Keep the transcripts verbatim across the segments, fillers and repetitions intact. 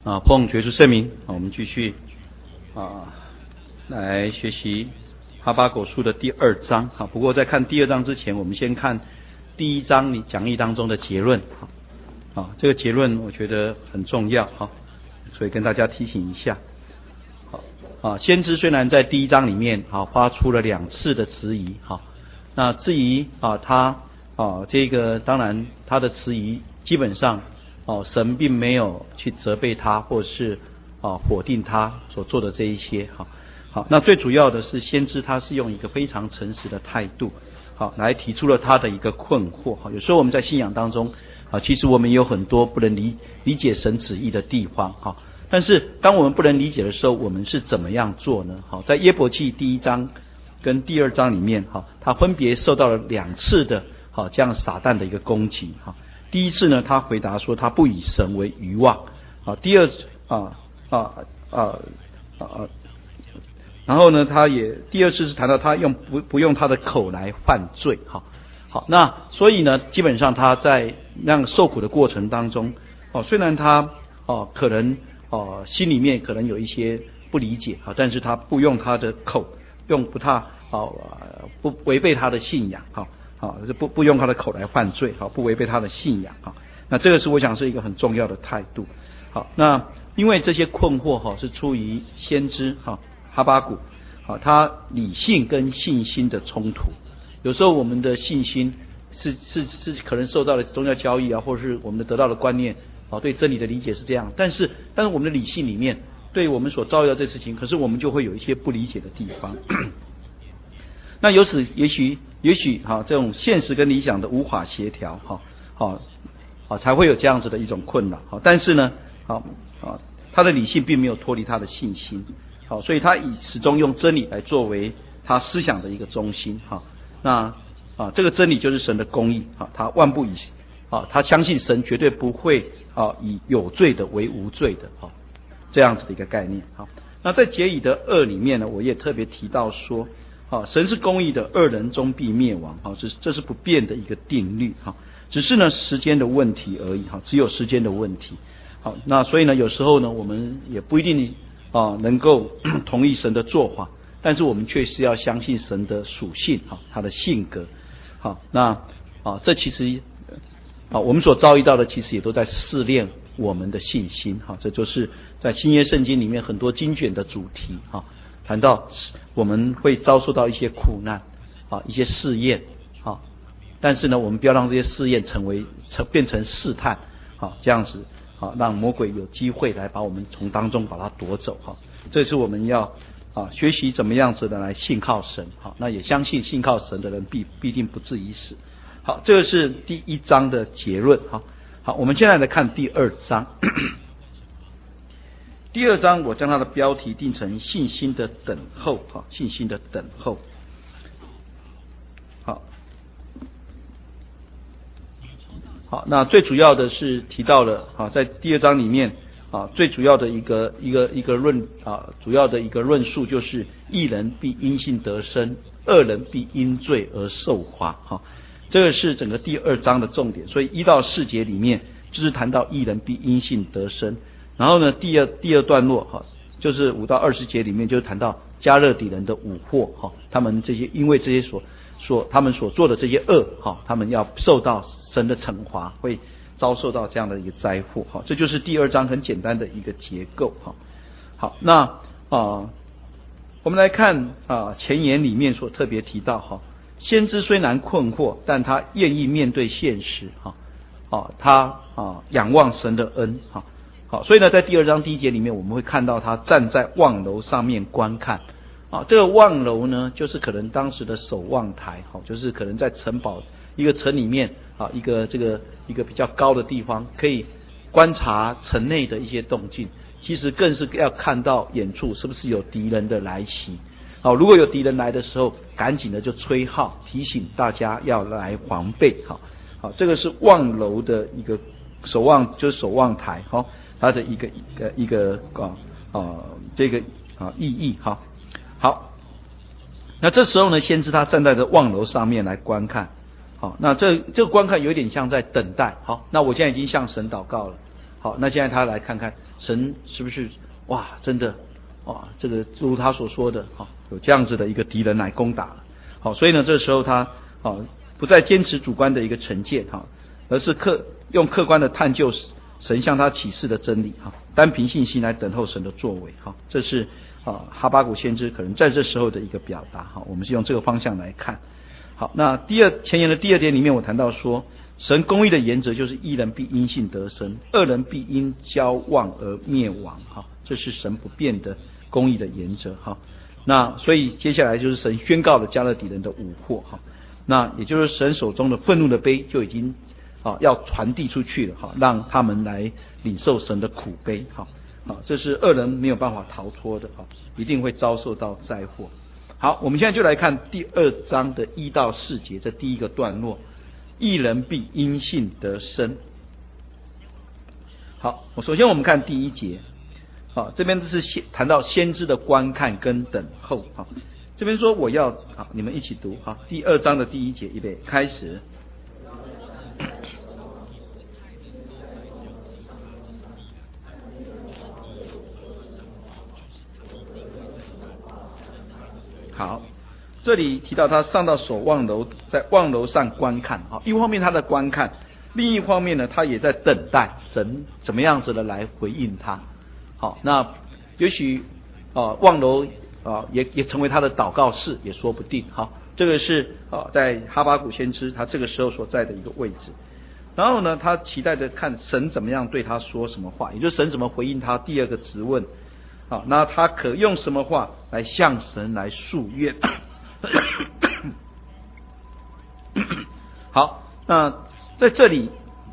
啊，奉觉出圣名，啊，我们继续啊来学习哈巴谷书的第二章。好，不过在看第二章之前，我们先看第一章你讲义当中的结论。好，啊，这个结论我觉得很重要，哈，所以跟大家提醒一下。好，啊，先知虽然在第一章里面啊发出了两次的质疑，哈，那至于啊他啊这个当然他的质疑基本上。哦，神并没有去责备他，或是啊否定他所做的这一些。好，好，那最主要的是先知他是用一个非常诚实的态度，好来提出了他的一个困惑。好，有时候我们在信仰当中，啊，其实我们有很多不能理理解神旨意的地方。好，但是当我们不能理解的时候，我们是怎么样做呢？好，在约伯记第一章跟第二章里面，哈，他分别受到了两次的，好这样撒旦的一个攻击。哈。第一次呢，他回答说他不以神为愚妄。啊，第二啊啊啊啊，然后呢，他也第二次是谈到他用不不用他的口来犯罪。哈，好，那所以呢，基本上他在那受苦的过程当中，哦，虽然他哦可能哦心里面可能有一些不理解，啊，但是他不用他的口，用不他哦不违背他的信仰，哈。啊，不不用他的口来犯罪，好，不违背他的信仰，哈。那这个是我想是一个很重要的态度。好，那因为这些困惑哈是出于先知哈哈巴谷，好，他理性跟信心的冲突。有时候我们的信心是是是可能受到了宗教教义啊，或者是我们的得到的观念，啊，对真理的理解是这样，但是但是我们的理性里面，对我们所遭遇到这事情，可是我们就会有一些不理解的地方。那由此也许也许哈这种现实跟理想的无法协调，哈好好才会有这样子的一种困扰。好，但是呢，好啊他的理性并没有脱离他的信心，好，所以他以始终用真理来作为他思想的一个中心。哈，那啊这个真理就是神的公义，哈，他万不以啊他相信神绝对不会啊以有罪的为无罪的，哈，这样子的一个概念。好，那在结以的二里面呢，我也特别提到说。啊，神是公义的，恶人终必灭亡。啊，这是这是不变的一个定律。哈，只是呢时间的问题而已。哈，只有时间的问题。好，那所以呢，有时候呢，我们也不一定啊能够同意神的做法，但是我们却是要相信神的属性，哈，他的性格。好，那啊，这其实啊，我们所遭遇到的，其实也都在试炼我们的信心。哈，这就是在新约圣经里面很多经卷的主题。哈。谈到我们会遭受到一些苦难啊，一些试验啊，但是呢，我们不要让这些试验成为成变成试探啊，这样子啊，让魔鬼有机会来把我们从当中把它夺走。哈，这是我们要啊学习怎么样子的来信靠神。好，那也相信信靠神的人必必定不至于死。好，这个是第一章的结论。好，好，我们现在来看第二章。第二章我将它的标题定成信心的等候。哈，信心的等候。好，好，那最主要的是提到了啊，在第二章里面啊，最主要的一个一个一个论啊，主要的一个论述就是义人必因信得生，恶人必因罪而受罚。哈，这个是整个第二章的重点。所以一到四节里面就是谈到义人必因信得生。然后呢，第二第二段落哈，就是五到二十节里面，就是谈到加勒底人的五祸哈，他们这些因为这些所所他们所做的这些恶哈，他们要受到神的惩罚，会遭受到这样的一个灾祸哈。这就是第二章很简单的一个结构哈。好，那啊、呃，我们来看啊前言里面所特别提到哈，先知虽然困惑，但他愿意面对现实哈，啊他啊仰望神的恩哈。好，所以呢，在第二章第一节里面，我们会看到他站在望楼上面观看。啊，这个望楼呢，就是可能当时的守望台，好，就是可能在城堡一个城里面啊，一个这个一个比较高的地方，可以观察城内的一些动静。其实更是要看到远处是不是有敌人的来袭。好，如果有敌人来的时候，赶紧的就吹号，提醒大家要来防备。好，好，这个是望楼的一个守望，就是守望台，好。它的一个一个一个啊啊这个啊意义哈。好，那这时候呢，先知他站在这望楼上面来观看。好，那这这个观看有点像在等待。好，那我现在已经向神祷告了。 好，那现在他来看看神是不是哇，真的哇，这个如他所说的，好，有这样子的一个敌人来攻打了。好，所以呢，这时候他好不再坚持主观的一个成见，哈，而是客用客观的探究神向他启示的真理，哈，单凭信心来等候神的作为，哈，这是啊哈巴谷先知可能在这时候的一个表达，哈，我们是用这个方向来看。好，那第二前言的第二点里面，我谈到说，神公义的原则就是一人必因信得生，二人必因交妄而灭亡，哈，这是神不变的公义的原则，哈。那所以接下来就是神宣告了迦勒底人的武祸，哈，那也就是神手中的愤怒的杯就已经啊要传递出去了，哈，让他们来领受神的苦杯，哈，啊，这是恶人没有办法逃脱的，哈，一定会遭受到灾祸。好，我们现在就来看第二章的一到四节，这第一个段落，义人必因信得生。好，我首先我们看第一节。好，这边是先谈到先知的观看跟等候。好，这边说我要，好，你们一起读。好，第二章的第一节，预备开始。好，这里提到他上到守望楼，在望楼上观看。好，一方面他的观看，另一方面呢，他也在等待神怎么样子的来回应他。好，那也许啊望楼啊也也成为他的祷告室也说不定。好，这个是啊在哈巴谷先知他这个时候所在的一个位置。然后呢，他期待着看神怎么样对他说什么话，也就是神怎么回应他第二个质问。好，那他可用什么话来向神来诉愿？好，那在这里。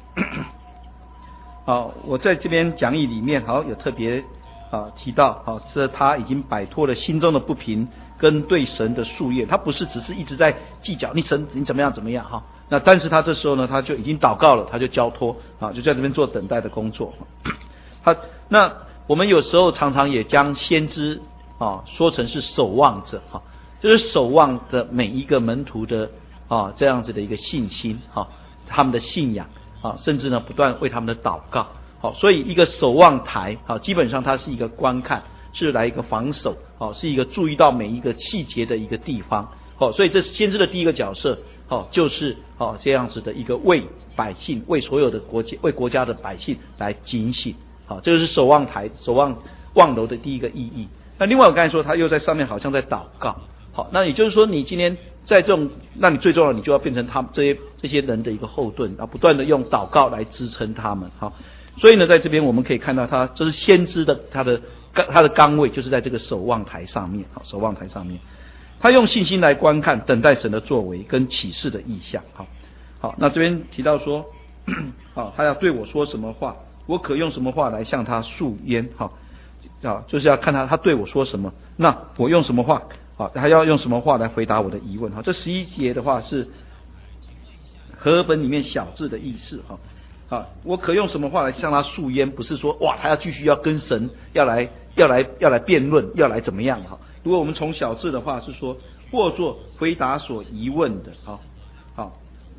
好，我在这边讲义里面，好有特别啊提到，好，这他已经摆脱了心中的不平跟对神的诉愿，他不是只是一直在计较你神你怎么样怎么样哈，那但是他这时候呢，他就已经祷告了，他就交托啊，就在这边做等待的工作。他那我们有时候常常也将先知啊说成是守望者哈，就是守望的每一个门徒的啊这样子的一个信心哈，他们的信仰。啊，甚至呢不断为他们的祷告，好，所以一个守望台，好，基本上它是一个观看，是来一个防守，好，是一个注意到每一个细节的一个地方，好，所以这是先知的第一个角色，好，就是好这样子的一个为百姓，为所有的国家，为国家的百姓来警醒，好，这个是守望台、守望望楼的第一个意义。那另外我刚才说，他又在上面好像在祷告，好，那也就是说，你今天在这种，那你最重要，你就要变成他们这些这些人的一个后盾，啊，不断的用祷告来支撑他们。好，所以呢，在这边我们可以看到他，这是先知的他的他的岗位，就是在这个守望台上面。好，守望台上面，他用信心来观看，等待神的作为跟启示的意象。好，好，那这边提到说，好，他要对我说什么话，我可用什么话来向他诉冤。好，啊，就是要看他他对我说什么，那我用什么话。好，他要用什么话来回答我的疑问？好，这十一节的话是和本里面小字的意思。哈，啊，我可用什么话来向他诉冤？不是说哇，他要继续要跟神要来要来要来辩论，要来怎么样？哈，如果我们从小字的话是说，或作回答所疑问的。好，好，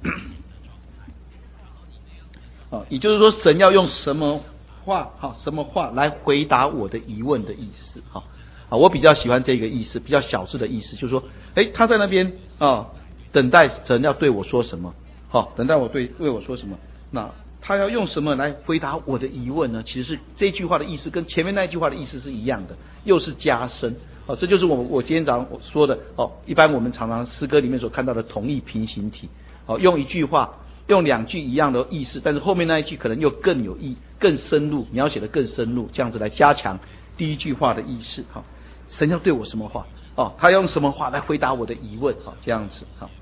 啊，也就是说，神要用什么话？好，什么话来回答我的疑问的意思？哈。啊，我比较喜欢这个意思，比较小字的意思，就是说，诶，他在那边啊，等待神要对我说什么，好、哦，等待我对对我说什么，那他要用什么来回答我的疑问呢？其实是这句话的意思跟前面那句话的意思是一样的，又是加深，哦，这就是我我今天早上说的哦，一般我们常常诗歌里面所看到的同义平行体，哦，用一句话，用两句一样的意思，但是后面那一句可能又更有意、更深入，描写的更深入，这样子来加强第一句话的意思，好、哦。神要对我什么话？哦，他用什么话来回答我的疑问？好，这样子，好，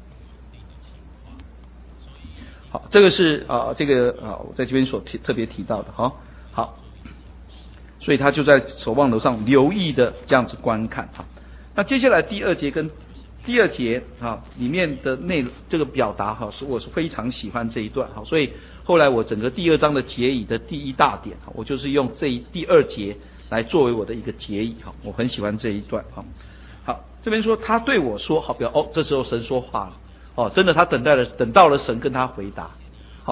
好，这个是啊，这个啊，我在这边所提特别提到的，好，好，所以他就在守望楼上留意的这样子观看，哈。那接下来第二节跟第二节啊里面的内容这个表达哈，是我是非常喜欢这一段，好，所以后来我整个第二章的结语的第一大点，我就是用这一第二节。来作为我的一个结语哈，我很喜欢这一段哈。好，这边说他对我说，好，表哦，这时候神说话了哦，真的他等待了，等到了神跟他回答。好，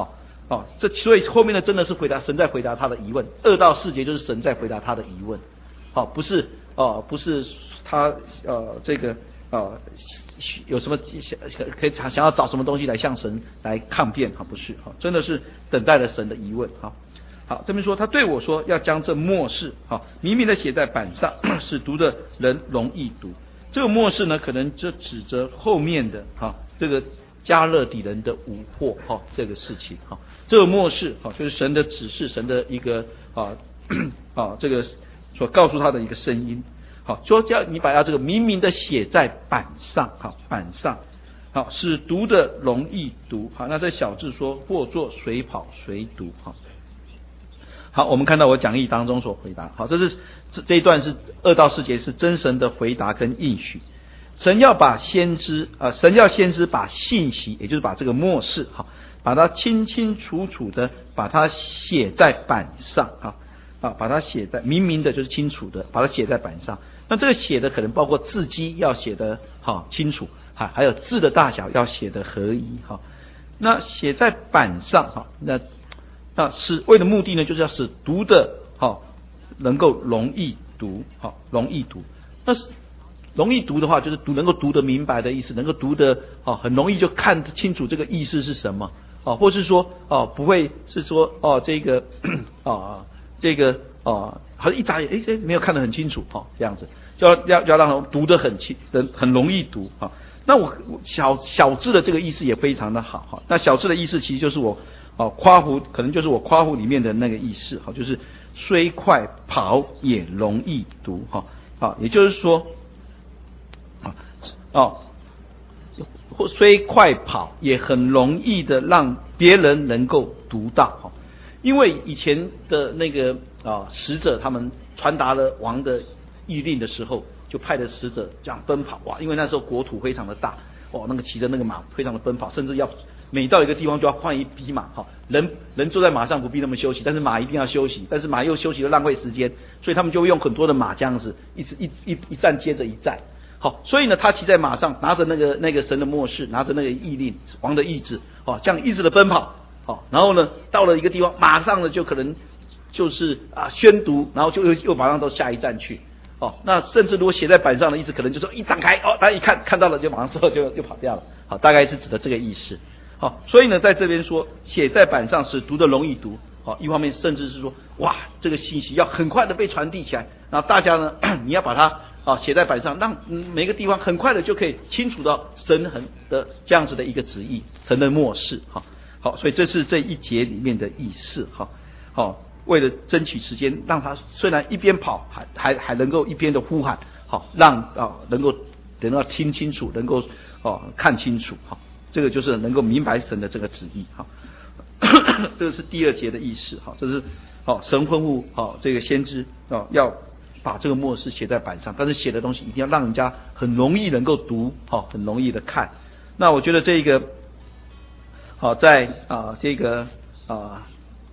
哦，这所以后面呢真的是回答神在回答他的疑问，二到四节就是神在回答他的疑问，好、哦，不是哦，不是他呃这个呃有什么想可以想想要找什么东西来向神来抗辩，哈、哦，不是，哈、哦，真的是等待了神的疑问，哈、哦。好，这边说他对我说要将这默示，好、哦，明明的写在板上，使读的人容易读。这个默示呢，可能就指着后面的哈、哦、这个迦勒底人的蛊惑哈、哦、这个事情哈、哦，这个默示哈、哦、就是神的指示，神的一个啊啊这个所告诉他的一个声音，好、哦，说叫你把它这个明明的写在板上，好、哦、板上，好、哦、使读的容易读，好，那这小字说或作随跑随读哈。哦好，我们看到我讲义当中所回答，好，这是这这一段是二到四节是真神的回答跟应许，神要把先知啊、呃，神要先知把信息，也就是把这个默示，好，把它清清楚楚的把它写在板上，啊啊，把它写在明明的就是清楚的，把它写在板上。那这个写的可能包括字迹要写的好清楚，哈，还有字的大小要写的合一，哈。那写在板上，哈，那。那是为了目的呢，就是要使读的哈、哦、能够容易读，哈、哦、容易读。那是容易读的话，就是读能够读得明白的意思，能够读得哦很容易就看清楚这个意思是什么，哦，或是说哦不会是说哦这个哦这个哦好像一眨眼哎哎没有看得很清楚，哦这样子，就要要要让人读得很清很很容易读，哈、哦。那我小小字的这个意思也非常的好，哈、哦。那小字的意思其实就是我。哦，夸胡可能就是我夸胡里面的那个意思，哈，就是虽快跑也容易读，哈，啊，也就是说，啊，哦，虽快跑也很容易的让别人能够读到，哈，因为以前的那个啊使者他们传达了王的谕令的时候，就派的使者这样奔跑，哇，因为那时候国土非常的大，哦，那个骑着那个马非常的奔跑，甚至要。每到一个地方就要换一匹马，哈，人人坐在马上不必那么休息，但是马一定要休息，但是马又休息又浪费时间，所以他们就会用很多的马这样子，一直一一一站接着一站，好，所以呢，他骑在马上，拿着那个那个神的默示，拿着那个谕令，王的意志，哦，这样一直的奔跑，好，然后呢，到了一个地方，马上呢就可能就是啊宣读，然后就又又马上到下一站去，哦，那甚至如果写在板上的意思，可能就说一展开，哦，他一看看到了就马上之后就就跑掉了，好，大概是指的这个意思。好，所以呢，在这边说写在板上使读的容易读，好，一方面甚至是说，哇，这个信息要很快的被传递起来，然后大家呢，你要把它啊写在板上，让每个地方很快的就可以清楚到神很的这样子的一个旨意，神的默示，好，好，所以这是这一节里面的意思，哈，好，为了争取时间，让他虽然一边跑，还还还能够一边的呼喊，好，让啊能够能够听清楚，能够哦看清楚，好。这个就是能够明白神的这个旨意，哈，这个是第二节的意思，哈，这是好神吩咐好这个先知啊要把这个默示写在板上，但是写的东西一定要让人家很容易能够读，好，很容易的看。那我觉得这个好在啊这个啊，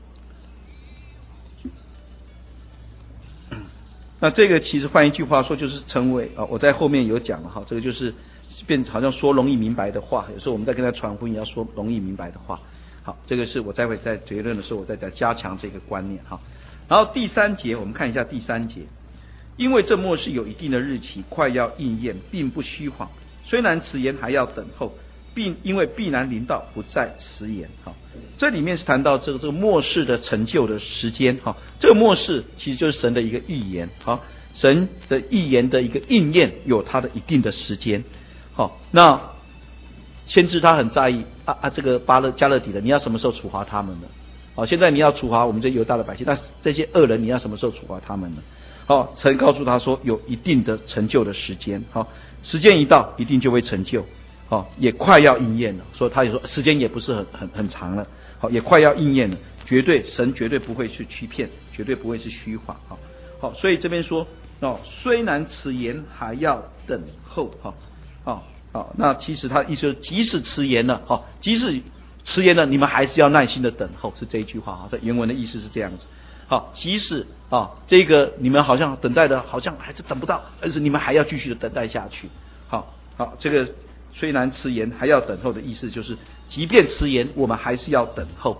那这个其实换一句话说就是成为啊，我在后面有讲了哈，这个就是。变好像说容易明白的话，有时候我们在跟他传福音要说容易明白的话。好，这个是我待会在结论的时候，我再再加强这个观念哈。然后第三节，我们看一下第三节，因为这末世有一定的日期，快要应验，并不虚谎。虽然迟延，还要等候，并因为必然临到，不再迟延。哈，这里面是谈到这个这个末世的成就的时间。哈，这个末世其实就是神的一个预言。好，神的预言的一个应验，有它的一定的时间。好，那先知他很在意啊啊，这个巴勒加勒底人，你要什么时候处罚他们呢？好，现在你要处罚我们这犹大的百姓，那这些恶人你要什么时候处罚他们呢？好，神告诉他说有一定的成就的时间，好，时间一到，一定就会成就，好，也快要应验了。所以他也说时间也不是很很很长了，好，也快要应验了，绝对神绝对不会去欺骗，绝对不会是虚谎，好，好，所以这边说哦，虽然迟延，还要等候，哈。好、哦，好、哦，那其实他意思就是，即使迟延了，好、哦，即使迟延了，你们还是要耐心的等候，是这一句话哈，在原文的意思是这样子。好、哦，即使啊、哦，这个你们好像等待的，好像还是等不到，但是你们还要继续的等待下去。好，好，这个虽然迟延还要等候的意思就是，即便迟延，我们还是要等候。好、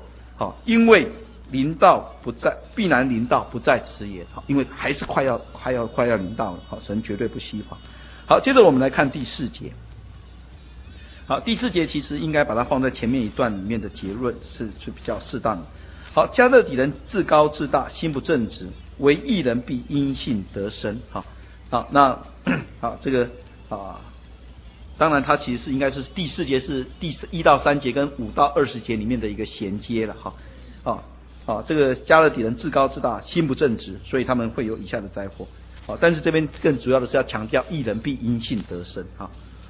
好，因为临到不在，必然临到不在迟延。好，因为还是快要快要快要临到了。好，神绝对不稀罕。好，接着我们来看第四节。好，第四节其实应该把它放在前面一段里面的结论是是比较适当的。好，迦勒底人自高自大，心不正直，为义人必因信得生。好，好，那好这个啊，当然它其实是应该是第四节是第一到三节跟五到二十节里面的一个衔接了。哈，啊啊，这个迦勒底人自高自大，心不正直，所以他们会有以下的灾祸。好，但是这边更主要的是要强调义人必因信得生。哈。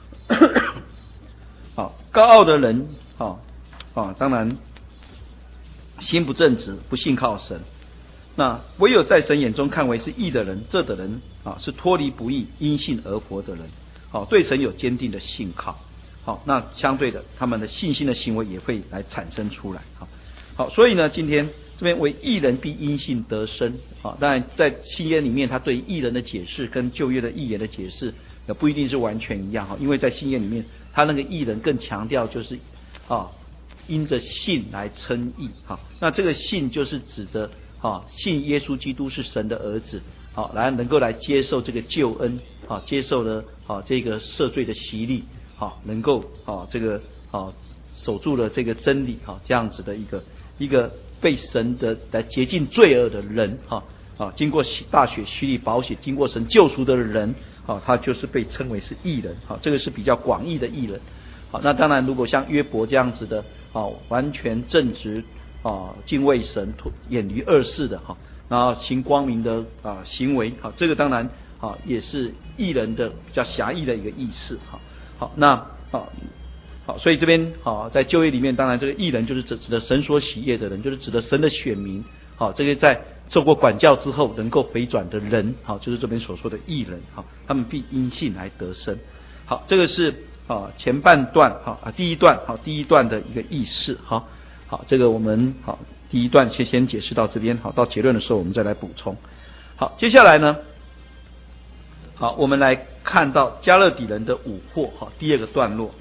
好，高傲的人，啊啊，当然心不正直，不信靠神。那唯有在神眼中看为是义的人，这的人啊是脱离不义，因信而活的人。好，对神有坚定的信靠。好，那相对的，他们的信心的行为也会来产生出来。好，好，所以呢，今天这边为义人必因信得生。啊，当然在新约里面，他对义人的解释跟旧约的义言的解释，也不一定是完全一样。哈，因为在新约里面，他那个义人更强调就是啊，因着信来称义。哈，那这个信就是指着啊，信耶稣基督是神的儿子，好，来能够来接受这个救恩，好，接受了好这个赦罪的洗礼，好，能够好这个好守住了这个真理，好这样子的一个一个被神的来洁净罪恶的人，哈啊，经过大血洗礼宝血，经过神救赎的人，好，他就是被称为是义人，好，这个是比较广义的义人。好，那当然如果像约伯这样子的，好完全正直啊，敬畏神，远离恶事的，哈，然后行光明的啊行为，好，这个当然啊也是义人的比较狭义的一个意思，哈，好，那啊好，所以这边好在旧约里面，当然这个义人就是指指的神所喜悦的人，就是指的神的选民，好，这个在受过管教之后能够回转的人，好，就是这边所说的义人，好，他们必因信来得生。好，这个是啊前半段，好啊第一段，好第一段的一个意思，好。好，这个我们好第一段先先解释到这边，好，到结论的时候我们再来补充。好，接下来呢，好，我们来看到迦勒底人的蛊惑，好，第二个段落。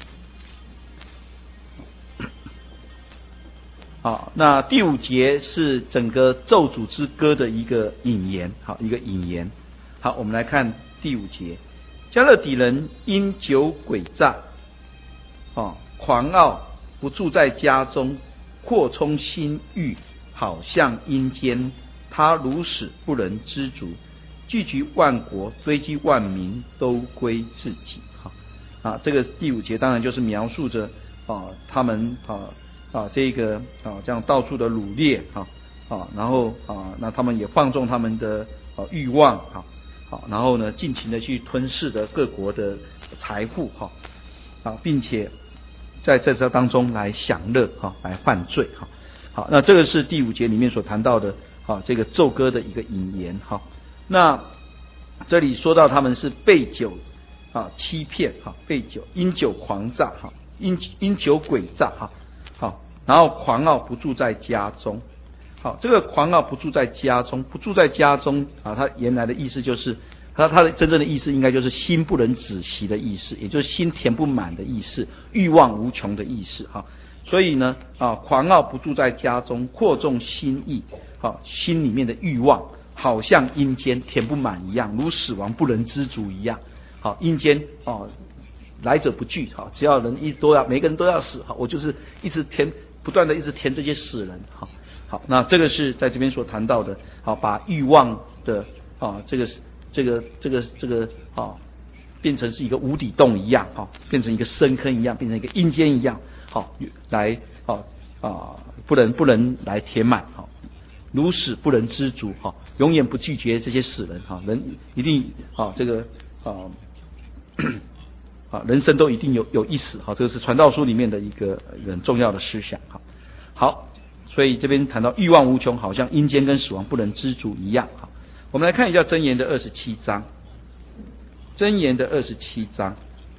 好，那第五节是整个咒诅之歌的一个引言，好，一个引言。好，我们来看第五节，迦勒底人因酒诡诈，哦，狂傲。不住在家中，扩充心欲，好像阴间。他如使不能知足，聚集万国，堆积万民，都归自己。哈啊，这个第五节当然就是描述着啊他们啊啊这个啊这样到处的掳掠啊啊，然后啊那他们也放纵他们的啊欲望啊好，然后呢尽情的去吞噬的各国的财富哈啊，并且。在这这当中来享乐哈，来犯罪哈。好，那这个是第五节里面所谈到的啊，这个咒歌的一个引言哈。那这里说到他们是被酒啊欺骗哈，被酒因酒狂诈哈，因因酒诡诈哈。好，然后狂傲不住在家中。好，这个狂傲不住在家中，不住在家中啊，它原来的意思就是。他他的真正的意思应该就是心不能止息的意思，也就是心填不满的意思，欲望无穷的意思哈。所以呢啊，狂傲不住在家中，扩纵心意，啊，心里面的欲望好像阴间填不满一样，如死亡不能知足一样。好，阴间啊来者不拒，好，只要人一都要每个人都要死，好，我就是一直填不断的一直填这些死人，好，好，那这个是在这边所谈到的，好，把欲望的啊这个。这个这个这个啊，变成是一个无底洞一样啊，变成一个深坑一样，变成一个阴间一样，好，来啊啊，不能不能来填满，好，如死不能知足，哈，永远不拒绝这些死人，哈，人一定啊这个啊啊人生都一定有有一死，哈，这个是传道书里面的一个很重要的思想，哈，好，所以这边谈到欲望无穷，好像阴间跟死亡不能知足一样，哈。我们来看一下箴言的二十七章，箴言的二十七章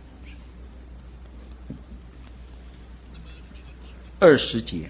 二十节，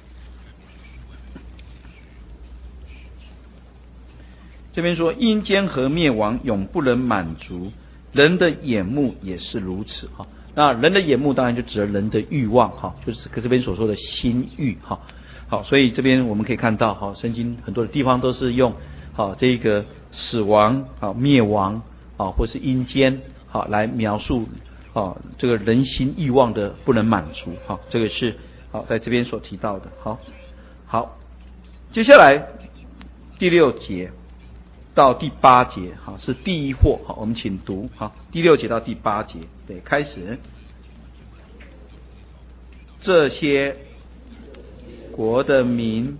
这边说阴间和灭亡永不能满足，人的眼目也是如此哈。那人的眼目当然就指人的欲望哈，就是这边所说的心欲哈。 好，所以这边我们可以看到，好，圣经很多的地方都是用好这个死亡、好灭亡、好或是阴间，好来描述好这个人心欲望的不能满足，好，这个是好在这边所提到的。好，好，接下来第六节到第八节，好是第一祸，好，我们请读，好，第六节到第八节，对，开始。这些国的民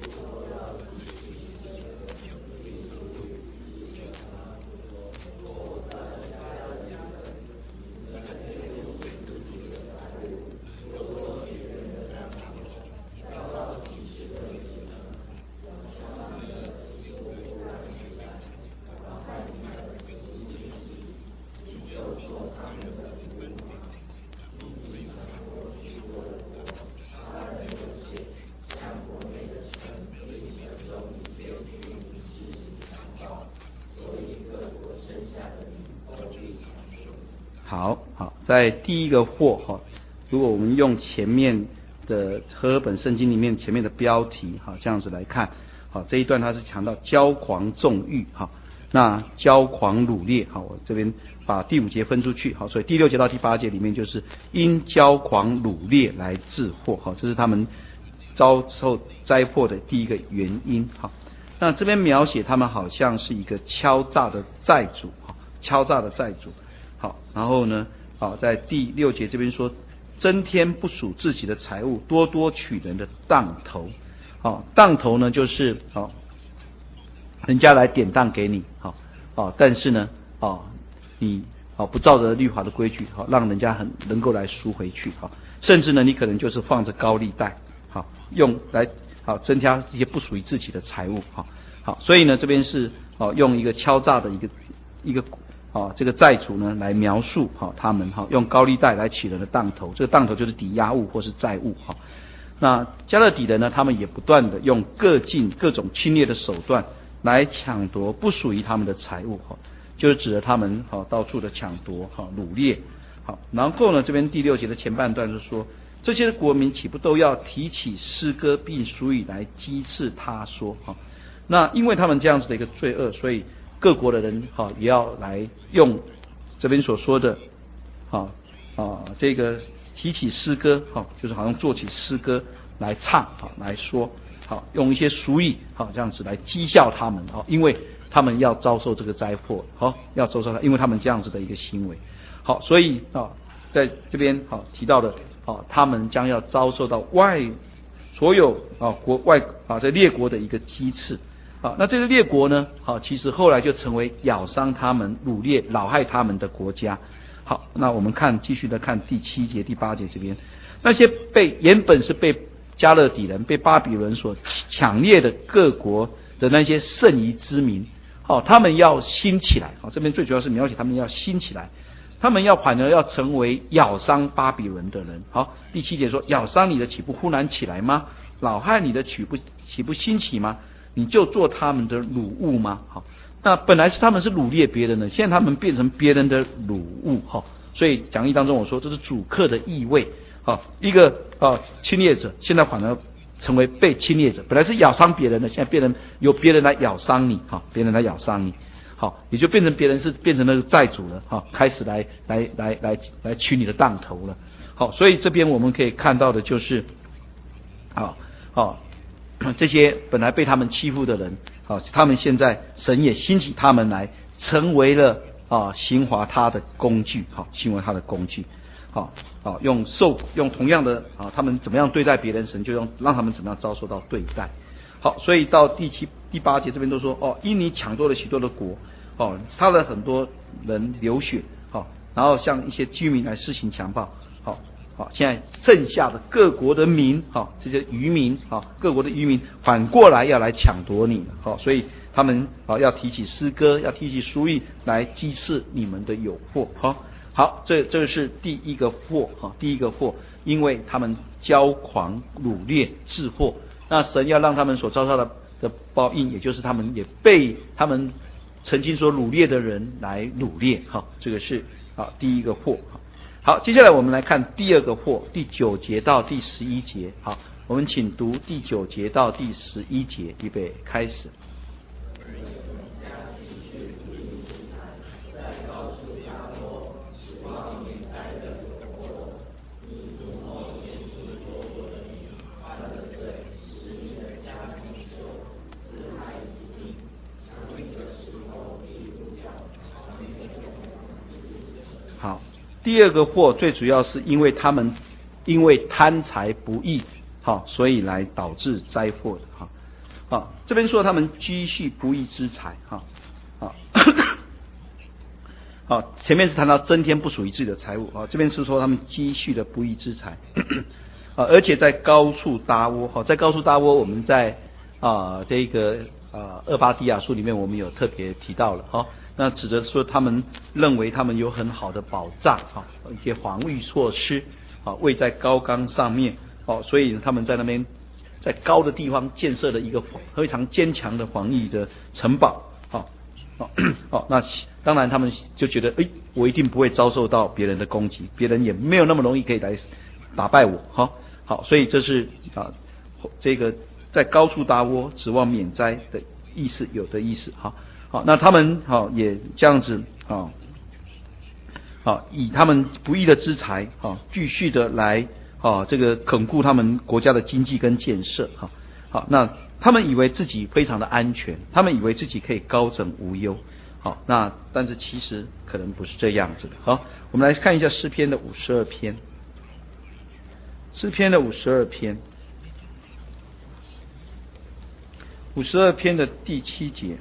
好好，在第一个祸哈，如果我们用前面的和合本圣经里面前面的标题哈，这样子来看，好这一段它是强调骄狂纵欲哈，那骄狂掳掠哈，我这边把第五节分出去好，所以第六节到第八节里面就是因骄狂掳掠来致祸哈，这是他们遭受灾祸的第一个原因哈。那这边描写他们好像是一个敲诈的债主哈，敲诈的债主。好，然后呢，好，在第六节这边说，增添不属自己的财物，多多取人的当头。好，当头呢就是好，人家来典当给你，好，好，但是呢，哦，你好不照着律法的规矩，好，让人家很能够来赎回去，好，甚至呢，你可能就是放着高利贷，好，用来好增加一些不属于自己的财物，好，好，所以呢，这边是好用一个敲诈的一个一个。哦，这个债主呢来描述好、哦、他们哈、哦、用高利贷来取人的当头，这个当头就是抵押物或是债务哈、哦。那加勒底人呢，他们也不断的用各尽各种侵略的手段来抢夺不属于他们的财物哈、哦，就是指着他们哈、哦、到处的抢夺哈、哦、掳掠好，然后呢这边第六节的前半段就说，这些国民岂不都要提起诗歌并俗语来讥刺他说哈、哦，那因为他们这样子的一个罪恶，所以各国的人哈、哦、也要来用这边所说的啊啊这个提起诗歌哈、哦，就是好像做起诗歌来唱哈、哦、来说好、哦，用一些俗语哈、哦、这样子来讥笑他们哈、哦，因为他们要遭受这个灾祸好、哦、要遭受他，因为他们这样子的一个行为好，所以啊、哦、在这边好、哦、提到的哦，他们将要遭受到外所有啊国外啊在列国的一个讥刺。好，那这个列国呢？好，其实后来就成为咬伤他们、掳掠、扰害他们的国家。好，那我们看继续的看第七节、第八节这边，那些被原本是被加勒底人、被巴比伦所抢掠的各国的那些剩余之民，好，他们要兴起来。好，这边最主要是描写他们要兴起来，他们要反而要成为咬伤巴比伦的人。好，第七节说：咬伤你的岂不忽然起来吗？扰害你的岂不岂不兴起吗？你就做他们的掳物吗？好，那本来是他们是掳掠别人的，现在他们变成别人的掳物哈。所以讲义当中我说这是主客的意味。好，一个啊侵略者，现在反而成为被侵略者，本来是咬伤别人的，现在变成由别人来咬伤你，哈，别人来咬伤你，好，也就变成别人是变成那个债主了，哈，开始来来来来来取你的当头了。好，所以这边我们可以看到的就是，啊啊。这些本来被他们欺负的人，好，他们现在神也兴起他们来，成为了啊刑罚他的工具，好，行为他的工具，好，好用受用同样的啊，他们怎么样对待别人，神就用让他们怎么样遭受到对待。好，所以到第七、第八节这边都说，哦，因你抢夺了许多的国，哦，杀了很多人流血，好，然后向一些居民来施行强暴，好。好，现在剩下的各国的民，好，这些渔民，好，各国的渔民反过来要来抢夺你，好，所以他们好要提起诗歌，要提起俗语来讥刺你们的有祸，好，好，这这是第一个祸，哈，第一个祸，因为他们骄狂掳掠致祸，那神要让他们所遭受的的报应，也就是他们也被他们曾经所掳掠的人来掳掠，哈，这个是啊第一个祸，好，接下来我们来看第二个祸，第九节到第十一节。好， 我们请读第九节到第十一节，预备开始。好，第二个祸最主要是因为他们因为贪财不义，好，所以来导致灾祸的。哈，好，这边说他们积蓄不义之财，哈，好，好，前面是谈到增添不属于自己的财物，啊，这边是说他们积蓄的不义之财，啊，而且在高处搭窝，哈，在高处搭窝，我们在啊这个啊厄巴迪亚书里面我们有特别提到了，哈。那指着说他们认为他们有很好的保障，哈，一些防御措施，啊，位在高岗上面，哦，所以他们在那边在高的地方建设了一个非常坚强的防御的城堡，好，哦，哦，那当然他们就觉得，哎，我一定不会遭受到别人的攻击，别人也没有那么容易可以来打败我，好，好，所以这是啊这个在高处搭窝，指望免灾的意思，有的意思，好。好，那他们好也这样子，好，好以他们不义的资财，好继续的来，好这个巩固他们国家的经济跟建设，好，好那他们以为自己非常的安全，他们以为自己可以高枕无忧，好，那但是其实可能不是这样子的。好，我们来看一下诗篇的五十二篇，诗篇的五十二篇，五十二篇的第七节。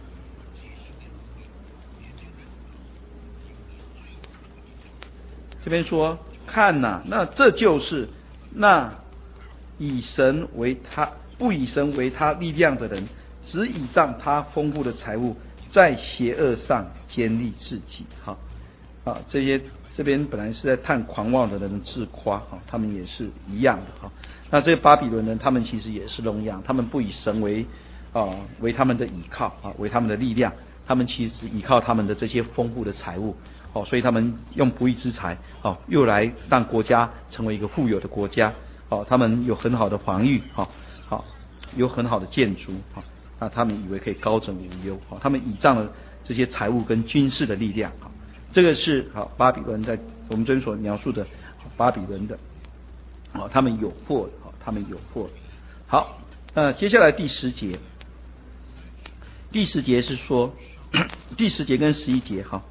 这边说，看呐、啊，那这就是那以神为他不以神为他力量的人，只倚仗他丰富的财物，在邪恶上坚立自己。好，啊，这些这边本来是在叹狂妄的人的自夸，哈，他们也是一样的哈。那这巴比伦人，他们其实也是同样，他们不以神为啊为他们的倚靠啊，为他们的力量，他们其实依靠他们的这些丰富的财物。哦，所以他们用不义之财，哦，又来让国家成为一个富有的国家，哦，他们有很好的防御，好、哦，好，有很好的建筑，好、哦，那他们以为可以高枕无忧，好、哦，他们倚仗了这些财物跟军事的力量，好、哦，这个是好、哦、巴比伦在我们这边所描述的巴比伦的，哦，他们有祸的，哦，他们有祸的。好，那接下来第十节，第十节是说，第十节跟十一节，哈。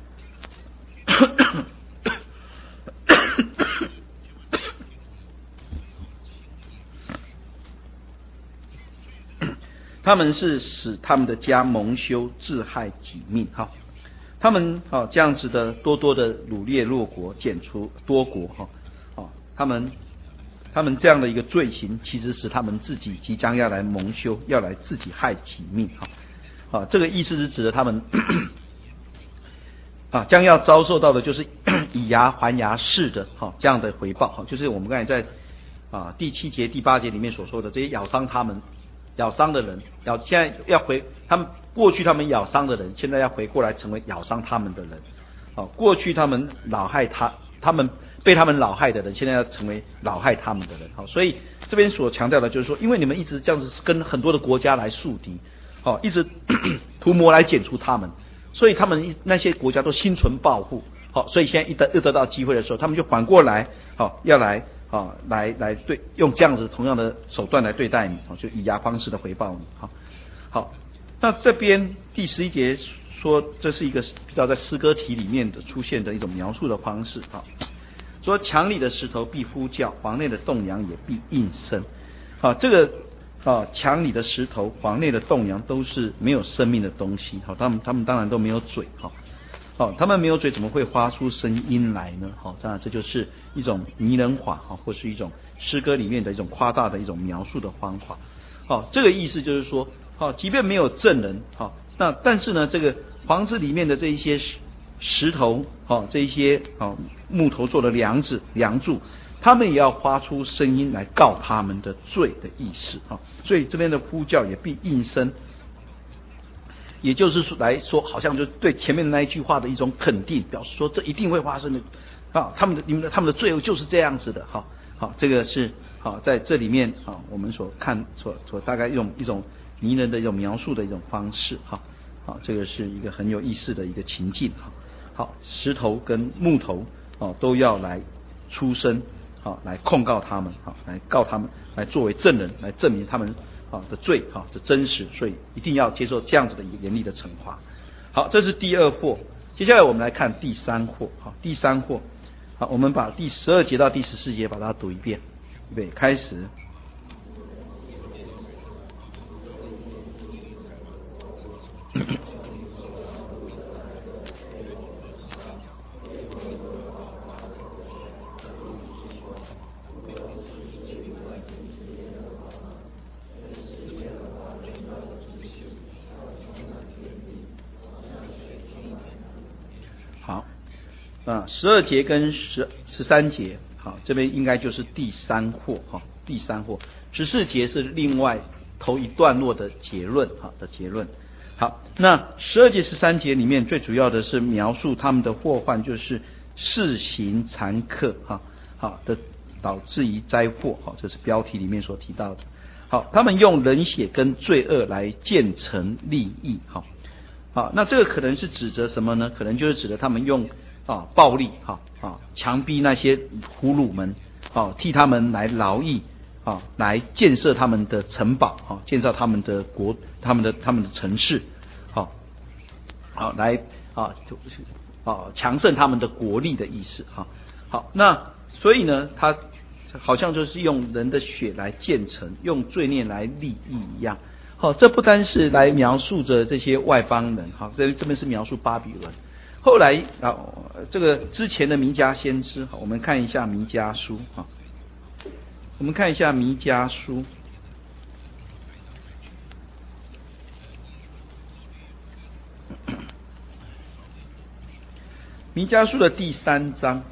他们是使他们的家蒙羞，自害己命。哈，他们啊这样子的多多的掳掠弱国，剪除多国。哈，哦，他们他们这样的一个罪行，其实使他们自己即将要来蒙羞，要来自己害己命。哈，啊，这个意思是指的他们。啊，将要遭受到的就是以牙还牙式的哈、哦、这样的回报哈、哦，就是我们刚才在啊第七节、第八节里面所说的这些咬伤他们、咬伤的人，咬现在要回他们过去他们咬伤的人，现在要回过来成为咬伤他们的人。哦，过去他们老害他，他们被他们老害的人，现在要成为老害他们的人。好、哦，所以这边所强调的就是说，因为你们一直这样子跟很多的国家来树敌，哦，一直图谋来剪除他们。所以他们那些国家都心存报复，好，所以现在一得又得到机会的时候，他们就反过来，好，要来啊，来来对用这样子同样的手段来对待你，就以牙方式的回报你，好，好，那这边第十一节说，这是一个比较在诗歌体里面的出现的一种描述的方式，好，说墙里的石头必呼叫，房内的洞阳也必应声，啊，这个。啊，墙里的石头，房内的洞阳，都是没有生命的东西。好，他们他们当然都没有嘴。哈，哦，他们没有嘴，怎么会发出声音来呢？好，当然这就是一种拟人法，哈，或是一种诗歌里面的一种夸大的一种描述的方法。好，这个意思就是说，好，即便没有证人，好，那但是呢，这个房子里面的这一些石头，好，这一些好木头做的梁子、梁柱。他们也要发出声音来告他们的罪的意思啊，所以这边的呼叫也必应声，也就是说来说，好像就对前面的那一句话的一种肯定，表示说这一定会发生的啊，他们的你们的他们的罪恶就是这样子的哈，好，这个是好，在这里面啊，我们所看所所大概用一种迷人的一种描述的一种方式哈，好，这个是一个很有意思的一个情境哈。好，石头跟木头哦都要来出声，好，来控告他们，好，来告他们，来作为证人，来证明他们啊的罪哈的真实，所以一定要接受这样子的一个严厉的惩罚。好，这是第二祸，接下来我们来看第三祸。好，第三祸，好，我们把第十二节到第十四节把它读一遍。预备，开始。好，啊，十二节跟十十三节。好，这边应该就是第三祸哈，第三祸。十四节是另外头一段落的结论哈的结论。好，那十二节十三节里面最主要的是描述他们的祸患，就是世行残克哈，好的导致于灾祸哈，这是标题里面所提到的。好，他们用人血跟罪恶来建成利益哈。好，那这个可能是指责什么呢？可能就是指的他们用啊暴力哈啊强逼那些俘虏们啊替他们来劳役啊来建设他们的城堡啊建设他们的国他们的他们的城市好好来啊啊强盛他们的国力的意思哈。好，那所以呢他好像就是用人的血来建成，用罪孽来利益一样。好，这不单是来描述着这些外邦人，好，这这边是描述巴比伦。后来啊，这个之前的弥迦先知，好，我们看一下弥迦书，好，我们看一下弥迦书，弥迦书的第三章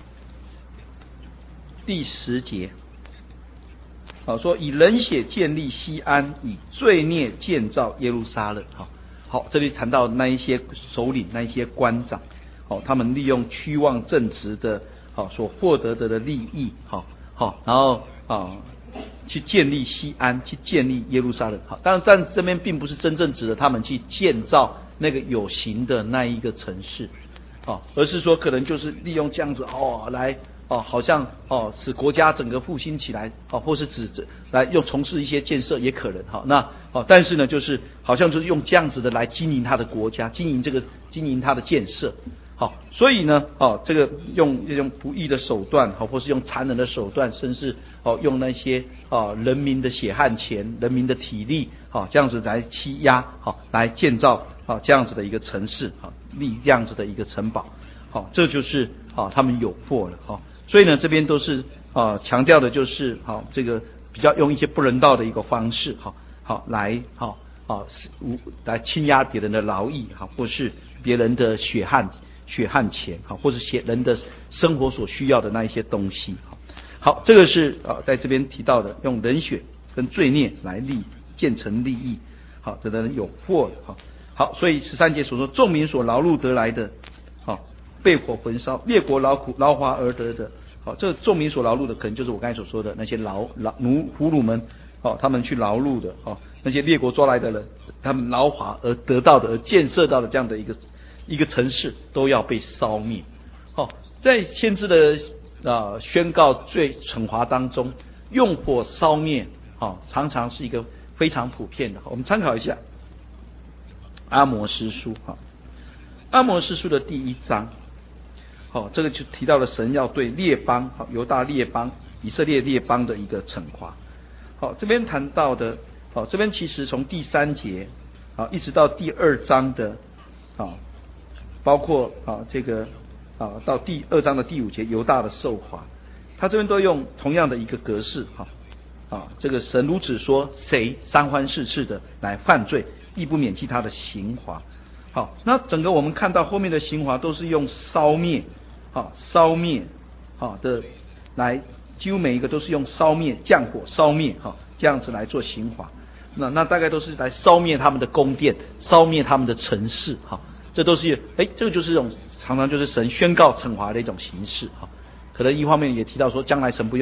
第十节。好，说以人血建立西安，以罪孽建造耶路撒冷。好，好，这里谈到那一些首领、那一些官长，好，他们利用虚妄正直的，好所获得的的利益，好，好，然后啊去建立西安，去建立耶路撒冷。好，当然，但这边并不是真正指的他们去建造那个有形的那一个城市，好，而是说可能就是利用这样子哦来。哦，好像哦，使国家整个复兴起来，哦，或是指着来用从事一些建设也可能哈。那哦，但是呢，就是好像就是用这样子的来经营他的国家，经营这个经营他的建设。好，所以呢，哦，这个用用不义的手段，好，或是用残忍的手段，甚至哦用那些哦人民的血汗钱、人民的体力，好这样子来欺压，好来建造好这样子的一个城市，好立这样子的一个城堡，好，这就是啊他们有祸了，哈。所以呢，这边都是啊强调的就是好这个比较用一些不人道的一个方式，好好来好啊来侵压别人的劳役，好或是别人的血汗血汗钱，好或是血人的生活所需要的那一些东西，好好这个是啊在这边提到的，用人血跟罪孽来立建成利益，好这的人有祸的，好好所以十三节所说众民所劳碌得来的，好被火焚烧，列国劳苦劳华而得的。好，这个众民所劳碌的，可能就是我刚才所说的那些劳劳奴俘虏们，哦，他们去劳碌的，哦，那些列国抓来的人，他们劳华而得到的，而建设到的这样的一个一个城市，都要被烧灭。哦，在先知的啊、呃、宣告罪惩罚当中，用火烧灭，哦，常常是一个非常普遍的。我们参考一下阿摩司书，哈、哦，阿摩司书的第一章。好，这个就提到了神要对列邦，好犹大列邦、以色列列邦的一个惩罚。好，这边谈到的，好这边其实从第三节，好一直到第二章的，好包括啊这个啊到第二章的第五节犹大的受罚，他这边都用同样的一个格式，哈啊这个神如此说，谁三番四次的来犯罪，亦不免弃他的刑罚。好，那整个我们看到后面的刑罚都是用烧灭。好，烧灭，好的，来，几乎每一个都是用烧灭、降火、烧灭，哈，这样子来做刑罚。那那大概都是来烧灭他们的宫殿，烧灭他们的城市，哈，这都是，哎，这个就是一种常常就是神宣告惩罚的一种形式，哈。可能一方面也提到说，将来神不用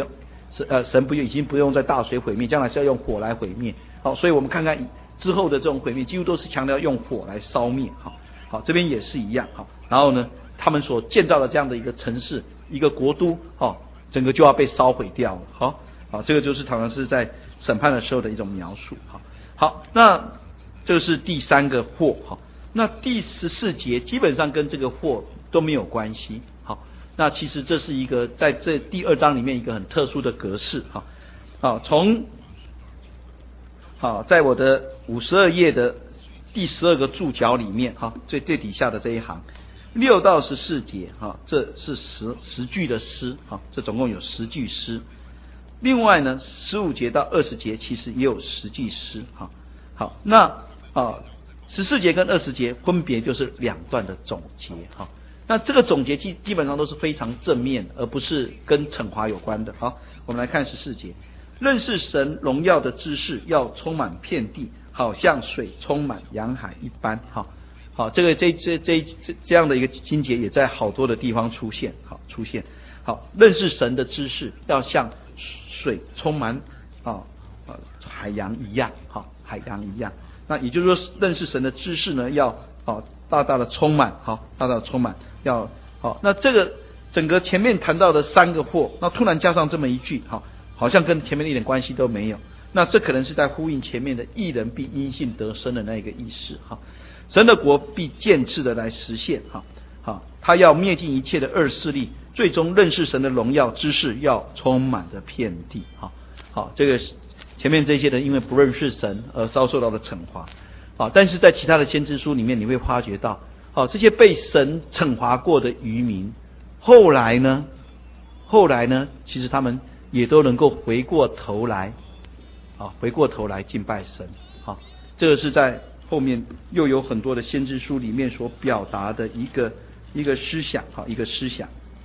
神呃神不用已经不用在大水毁灭，将来是要用火来毁灭。好，所以我们看看之后的这种毁灭，几乎都是强调用火来烧灭。好，好这边也是一样。好，然后呢，他们所建造的这样的一个城市、一个国都，哦，整个就要被烧毁掉了。好，好，这个就是常常是在审判的时候的一种描述。好，好，那这是第三个祸。好，那第十四节基本上跟这个祸都没有关系。好，那其实这是一个在这第二章里面一个很特殊的格式。好，好，从好在我的五十二页的第十二个注脚里面，哈，最最底下的这一行，六到十四节，哈，这是十十句的诗，哈，这总共有十句诗。另外呢，十五节到二十节其实也有十句诗，哈。好，那啊十四节跟二十节分别就是两段的总结，哈。那这个总结基基本上都是非常正面，而不是跟惩罚有关的。好，我们来看十四节，认识神荣耀的知识要充满遍地，好像水充满洋海一般。好，好，这个这这这这这样的一个经节也在好多的地方出现。好，出现。好，认识神的知识要像水充满啊啊海洋一样。好，海洋一样。那也就是说，认识神的知识呢，要啊大大的充满。好，大大的充满。要好，那这个整个前面谈到的三个祸，那突然加上这么一句，好，好像跟前面的一点关系都没有。那这可能是在呼应前面的义人必因信得生的那一个意思。哈，神的国必渐次的来实现。哈，好，他要灭尽一切的恶势力，最终认识神的荣耀知识要充满着遍地。哈，好，这个前面这些人因为不认识神而遭受到的惩罚。好，但是在其他的先知书里面，你会发觉到。好，这些被神惩罚过的渔民，后来呢？后来呢？其实他们也都能够回过头来，啊，回过头来敬拜神。好，这个是在后面又有很多的先知书里面所表达的一个一个思想，好，一个思想。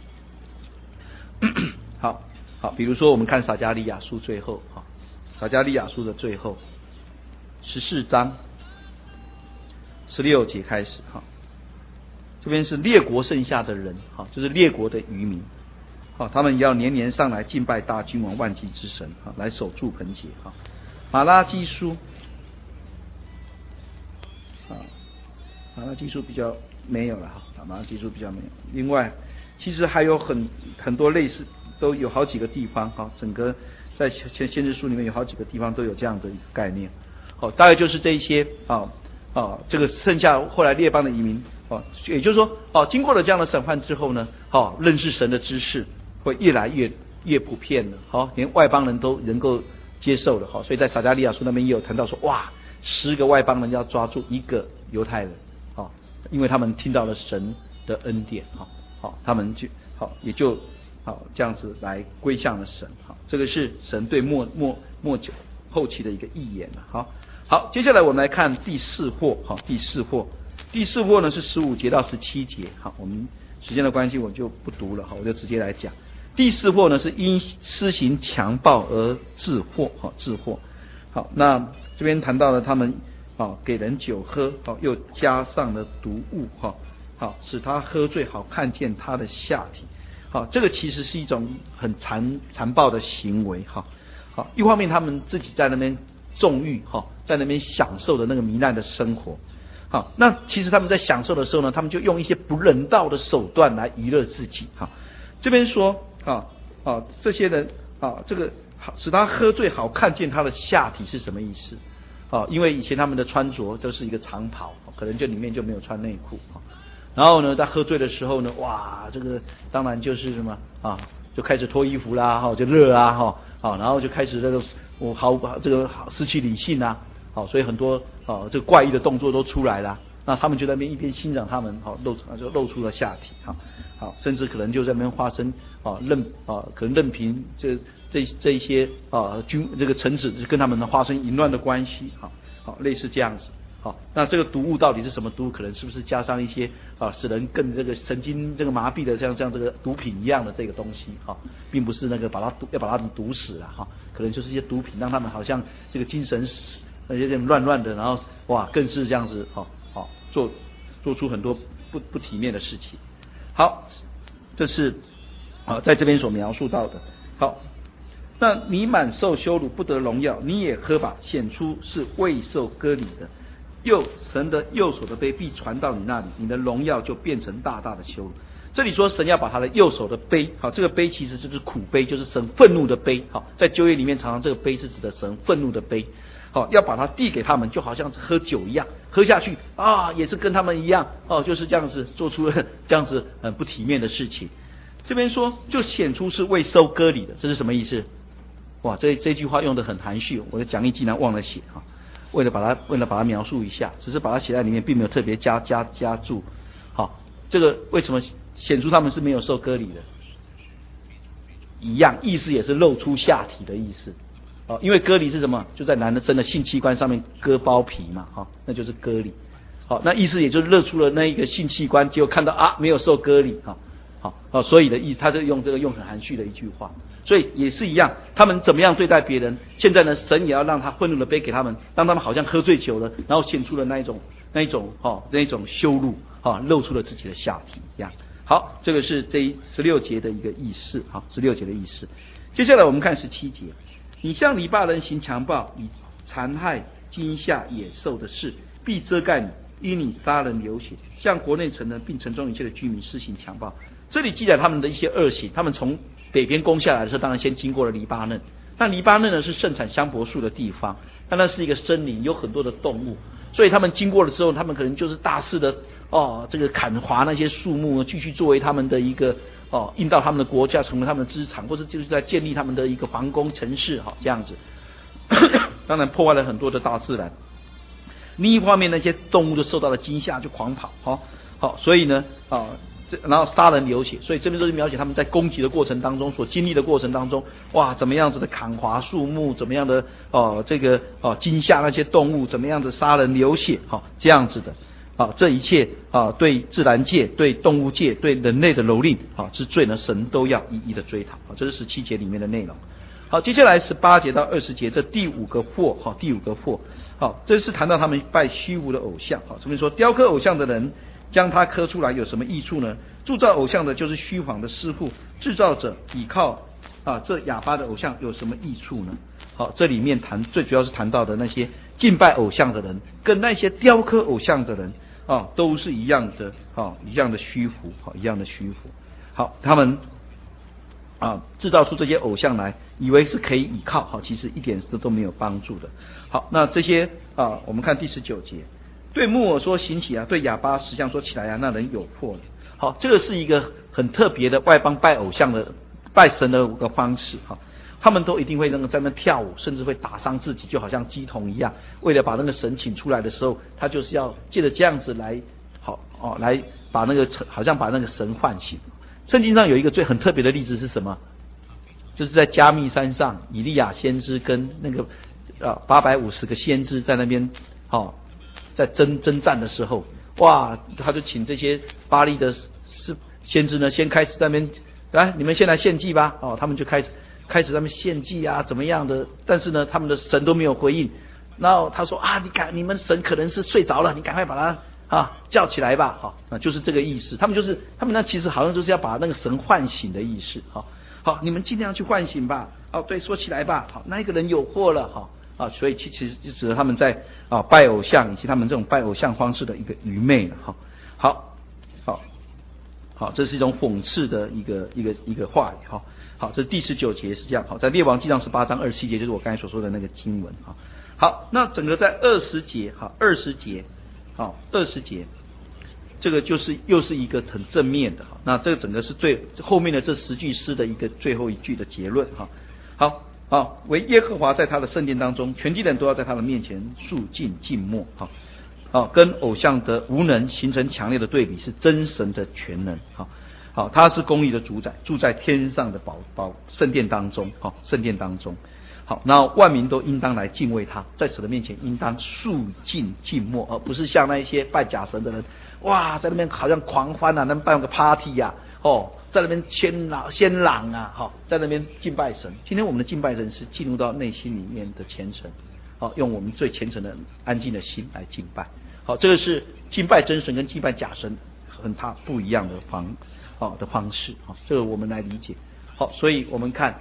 好，好，比如说我们看撒迦利亚书最后，好，撒迦利亚书的最后十四章十六节开始，哈。这边是列国剩下的人，好，就是列国的渔民，好，他们要年年上来敬拜大君王万祭之神，好，来守住盆节，好。马拉基书，啊，马拉基书比较没有了，哈，马拉基书比较没有。另外，其实还有很很多类似，都有好几个地方，哈，整个在先先知书里面有好几个地方都有这样的一个概念，好，大概就是这一些啊啊，这个剩下后来列邦的移民。哦，也就是说，哦，经过了这样的审判之后呢，哦，认识神的知识会越来越越普遍了，好，连外邦人都能够接受了，好，所以在撒迦利亚书那边也有谈到说，哇，十个外邦人要抓住一个犹太人，好，因为他们听到了神的恩典，好，好，他们就好也就好这样子来归向了神，好，这个是神对末末末久后期的一个预言了，好，好，接下来我们来看第四祸，好，第四祸。第四祸呢是十五节到十七节，好，我们时间的关系我就不读了，好，我就直接来讲。第四祸呢是因施行强暴而致祸，好，致祸。好，那这边谈到了他们啊给人酒喝，好，又加上了毒物，哈，好，使他喝醉，好看见他的下体，好，这个其实是一种很残残暴的行为，哈，好，一方面他们自己在那边纵欲，哈，在那边享受的那个糜烂的生活。好，那其实他们在享受的时候呢，他们就用一些不人道的手段来娱乐自己。哈，这边说啊啊，这些人啊，这个使他喝醉，好看见他的下体是什么意思？啊，因为以前他们的穿着都是一个长袍，可能就里面就没有穿内裤。然后呢，在喝醉的时候呢，哇，这个当然就是什么啊，就开始脱衣服啦，哈，就热啊，哈，啊，然后就开始这个我好这个失去理性啊。好，所以很多啊，这个怪异的动作都出来了。那他们就在那边一边欣赏他们，好露就露出了下体，好，好，甚至可能就在那边发生啊，任啊，可能任凭这这这一些啊君这个臣子跟他们发生淫乱的关系，好，好，类似这样子。好，那这个毒物到底是什么毒？可能是不是加上一些啊，使人更这个神经这个麻痹的，像像这个毒品一样的这个东西？哈，并不是那个把它毒要把它们毒死了哈，可能就是一些毒品，让他们好像这个精神有点乱乱的，然后哇，更是这样子，好，好做做出很多不不体面的事情。好，这是啊在这边所描述到的。好， 那你满受羞辱，不得荣耀，你也喝吧，显出是未受割礼的。右神的右手的杯必传到你那里，你的荣耀就变成大大的羞辱。这里说神要把他的右手的杯，好，这个杯其实就是苦杯，就是神愤怒的杯。好，在旧约里面常常这个杯是指的神愤怒的杯。好，要把它递给他们，就好像是喝酒一样，喝下去啊，也是跟他们一样哦，就是这样子做出了这样子很不体面的事情。这边说就显出是未受割礼的，这是什么意思？哇，这这句话用得很含蓄，我的讲义竟然忘了写哈。为了把它为了把它描述一下，只是把它写在里面，并没有特别加加加注。好，这个为什么显出他们是没有受割礼的？一样，意思也是露出下体的意思。哦，因为割礼是什么？就在男生的性器官上面割包皮嘛，哈、哦，那就是割礼。好、哦，那意思也就是露出了那一个性器官，结果看到啊没有受割礼，哈、哦，好、哦，所以的意思，他就用这个用很含蓄的一句话。所以也是一样，他们怎么样对待别人？现在呢，神也要让他愤怒的杯给他们，让他们好像喝醉酒了，然后显出了那一种、那一种、哦，那一种羞辱，哈、哦，露出了自己的下体一样。好，这个是这十六节的一个意思，好，十六节的意思。接下来我们看十七节，你向黎巴人行强暴，以残害、惊吓野兽的事，必遮盖你，因你杀人流血，向国内城人并城中一切的居民施行强暴。这里记载他们的一些恶行，他们从北边攻下来的时候，当然先经过了黎巴嫩。那黎巴嫩呢是盛产香柏树的地方，那那是一个森林，有很多的动物，所以他们经过了之后，他们可能就是大肆的哦，这个砍伐那些树木，继续作为他们的一个哦，印到他们的国家，成为他们的资产，或者就是在建立他们的一个皇宫城市，哈、哦，这样子。当然破坏了很多的大自然。另一方面，那些动物都受到了惊吓，就狂跑，好、哦，好、哦，所以呢，啊、哦。然后杀人流血，所以这边都是描写他们在攻击的过程当中所经历的过程当中，哇，怎么样子的砍伐树木，怎么样的哦，这个哦惊吓那些动物，怎么样子杀人流血，哈、哦，这样子的，啊、哦，这一切啊、哦，对自然界、对动物界、对人类的蹂躏啊之罪呢，神都要一一的追讨。啊，这是十七节里面的内容。好，接下来十八节到二十节，这第五个祸，哈、哦，第五个祸，好，这是谈到他们拜虚无的偶像。好，这边说雕刻偶像的人。将它刻出来有什么益处呢？铸造偶像的就是虚谎的师傅，制造者倚靠啊这哑巴的偶像有什么益处呢？好，这里面谈最主要是谈到的那些敬拜偶像的人，跟那些雕刻偶像的人啊，都是一样的啊，一样的虚浮，好，一样的虚浮。好，他们啊制造出这些偶像来，以为是可以倚靠，好，其实一点都都没有帮助的。好，那这些啊，我们看第十九节。对木偶说行起啊，对哑巴石像说起来啊，那人有祸了。好，这个是一个很特别的外邦拜偶像的拜神的一个方式哈。他们都一定会那个在那跳舞，甚至会打伤自己，就好像鸡童一样。为了把那个神请出来的时候，他就是要借着这样子来，好哦，来把那个好像把那个神唤醒。圣经上有一个最很特别的例子是什么？就是在加密山上，以利亚先知跟那个啊八百五十个先知在那边哦。在征征战的时候，哇，他就请这些巴力的是先知呢，先开始在那边来，你们先来献祭吧。哦，他们就开始开始在那边献祭啊，怎么样的？但是呢，他们的神都没有回应。然后他说啊，你赶你们神可能是睡着了，你赶快把他啊叫起来吧。好、哦，就是这个意思。他们就是他们那其实好像就是要把那个神唤醒的意思。好、哦，好，你们尽量去唤醒吧。哦，对，说起来吧。好，那一个人有祸了。好、哦。啊，所以其其实就指他们在啊拜偶像以及他们这种拜偶像方式的一个愚昧了哈。好，好，好，这是一种讽刺的一个一个一个话语哈。好，这第十九节是这样。好，在列王纪上十八章二十七节就是我刚才所说的那个经文哈。好，那整个在二十节哈，二十节，好，二十节，这个就是又是一个很正面的哈。那这个整个是最后面的这十句诗的一个最后一句的结论哈。好。啊，为耶和华在他的圣殿当中，全地人都要在他的面前肃静静默。好，啊，跟偶像的无能形成强烈的对比，是真神的全能。好，好，他是公义的主宰，住在天上的宝宝圣殿当中。好，圣殿当中。好，然后万民都应当来敬畏他，在神的面前应当肃静静默，而不是像那一些拜假神的人，哇，在那边好像狂欢啊，能办个 party 呀、啊，哦。在那边先朗先朗啊，好，在那边敬拜神。今天我们的敬拜神是进入到内心里面的虔诚，好，用我们最虔诚的、安静的心来敬拜。好，这个是敬拜真神跟敬拜假神很大不一样的方，好的方式。好，这个我们来理解。好，所以我们看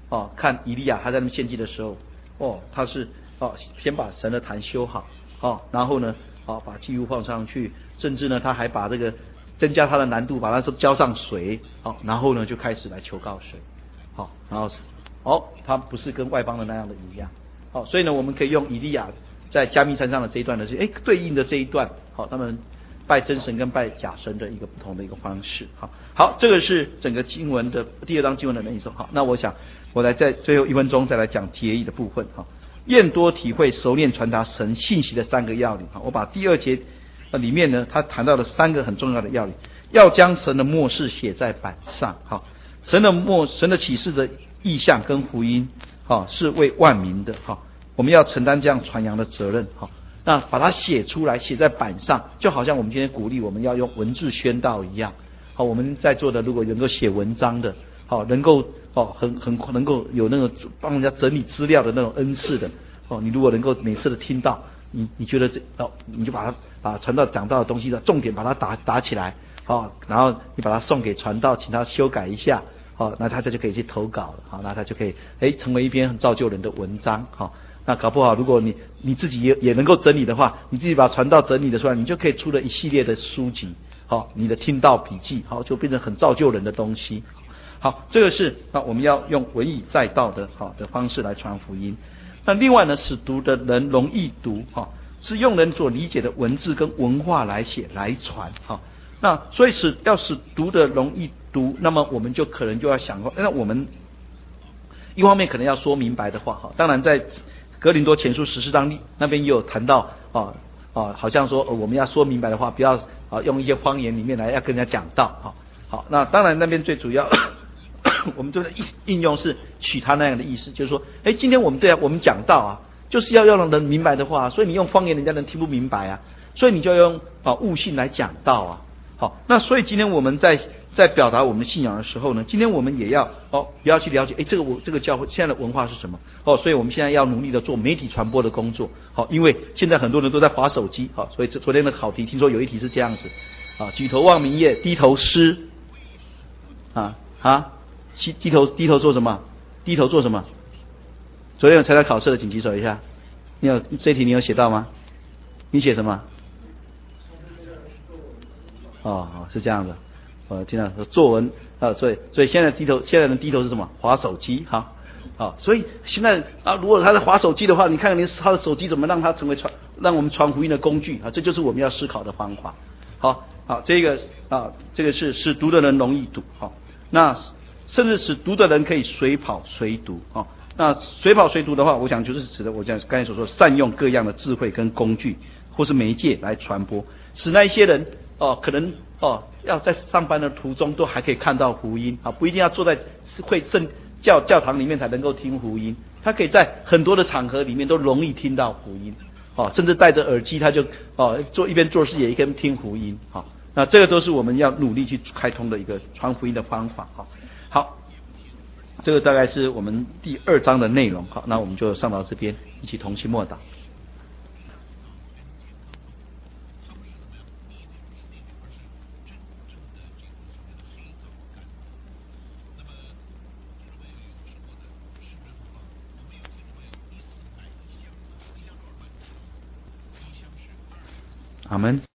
哦，看以利亚他在那献祭的时候，哦，他是哦先把神的坛修好，哦，然后呢，哦把祭物放上去，甚至呢他还把这个增加他的难度，把它浇上水，哦，然后呢就开始来求告水，好，然后哦他不是跟外邦的那样的一样，好，所以呢我们可以用以利亚在加密山上的这一段呢是哎对应的这一段，好，他们拜真神跟拜假神的一个不同的一个方式，好，好，这个是整个经文的第二章经文的内容，好，那我想我来在最后一分钟再来讲结义的部分，好，验多体会熟练传达神信息的三个要领，好，我把第二节里面呢他谈到了三个很重要的要领，要将神的默示写在板上，好，神的默神的启示的意象跟福音，好，是为万民的，好，我们要承担这样传扬的责任，好，那把它写出来，写在板上，就好像我们今天鼓励我们要用文字宣道一样。好，我们在座的如果能够写文章的，好，能够哦很很能够有那个帮人家整理资料的那种恩赐的，哦，你如果能够每次的听到，你你觉得这哦，你就把它把传道讲到的东西的重点把它打打起来，好，然后你把它送给传道，请他修改一下，好，那他这就可以去投稿了，好，那他就可以哎成为一篇很造就人的文章，好。那搞不好，如果你你自己也也能够整理的话，你自己把传道整理的出来，你就可以出了一系列的书籍，好，你的听道笔记，好，就变成很造就人的东西。好，这个是啊，我们要用文以载道的好的方式来传福音。那另外呢，使读的人容易读，哈，是用人所理解的文字跟文化来写来传，哈。那所以使要使读的容易读，那么我们就可能就要想过，那我们一方面可能要说明白的话，哈，当然在格林多前书十四章那边也有谈到啊啊，好像说、呃、我们要说明白的话，不要啊用一些方言里面来要跟人家讲道，哈、啊。好，那当然那边最主要我们这个应用是取他那样的意思，就是说，哎，今天我们对啊，我们讲道啊，就是要让人明白的话，所以你用方言人家能听不明白啊，所以你就要用啊悟性来讲道啊。好，那所以今天我们在在表达我们的信仰的时候呢，今天我们也要哦，不要去了解，哎，这个我这个教会现在的文化是什么？哦，所以我们现在要努力的做媒体传播的工作。好，因为现在很多人都在滑手机，好，所以这昨天的考题听说有一题是这样子，啊，举头望明月，低头思，啊啊，低低头低头做什么？低头做什么？昨天有参加考试的，请举手一下。你有这一题你有写到吗？你写什么？哦，是这样的，我听到说作文啊，所以所以现在低头，现在的低头是什么？滑手机，哈，啊，所以现在啊，如果他在滑手机的话，你看看你他的手机怎么让他成为传，让我们传福音的工具啊，这就是我们要思考的方法。好，好，这个啊，这个是使读的人容易读，好，那甚至使读的人可以随跑随读，啊，那随跑随读的话，我想就是指的我讲刚才所说，善用各样的智慧跟工具或是媒介来传播，使那一些人。哦，可能哦，要在上班的途中都还可以看到福音啊，不一定要坐在会圣教教堂里面才能够听福音，他可以在很多的场合里面都容易听到福音，哦，甚至戴着耳机他就哦做一边做事也一边听福音，好、哦，那这个都是我们要努力去开通的一个传福音的方法，好、哦，好，这个大概是我们第二章的内容，好，那我们就上到这边一起同心默祷。阿们。